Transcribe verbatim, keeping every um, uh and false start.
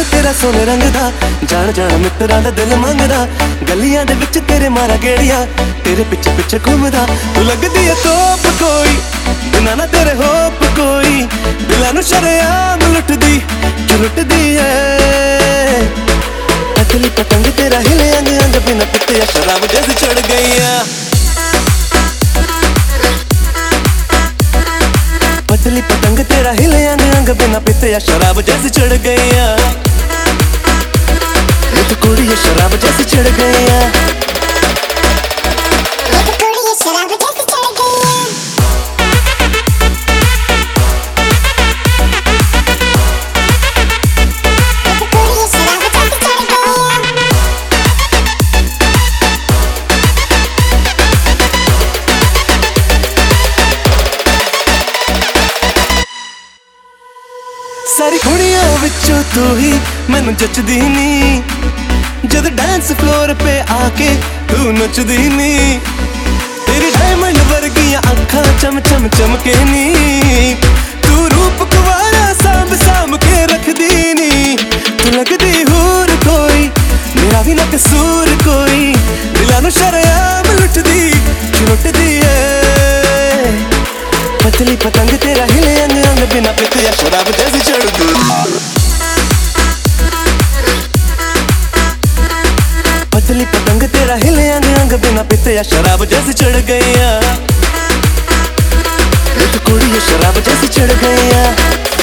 तेरा सोने रंग दा, जान जान मित्तरां दा दिल मंगदा, गलियां दे विच तेरे मारा गेड़िया, तेरे पिछे पिछे घूमदा। तू लगदी है तोप कोई, बिना ना तेरे होप कोई, दिलां नूं शरेआम लुटदी क्यों लुटदी है। पतली पतंग तेरा हिले अंग अंग, बिना पिते शराब जैसी चढ़ गई है। पतली पतंग तेरा हिले अंग अंग, बिना पिते शराब जैसी चढ़ गई है। ये तो कुड़ी है शराब जैसी चढ़ गई है। ये तो कुड़ी है शराब जैसी चढ़ गई है। ये तो कुड़ी है शराब जैसी चढ़ गई है। सारी कुड़ियां विचों तू ही मैनू जचदी नी, जद डांस फ्लोर पे आके तू नचदी नी। तेरी डायमंड वर्गियां अखां चम चम चमके नी, तू रूप कुवारा सांभ सांभ के रखदी नी। तू लगदी हूर कोई, मेरा भी ना कसूर कोई, दिलां नूं शरेआम लुटदी क्यों लुटदी है। पतली पतंग तेरा हिले अंग अंग, बिना पिते शराब जैसी चढ़ गई। पतली पतंग तेरा हिले अंग अंग, बिना पिते शराब जैसी चढ़ गई है। ये तो कुड़ी है शराब जैसी चढ़ गई है।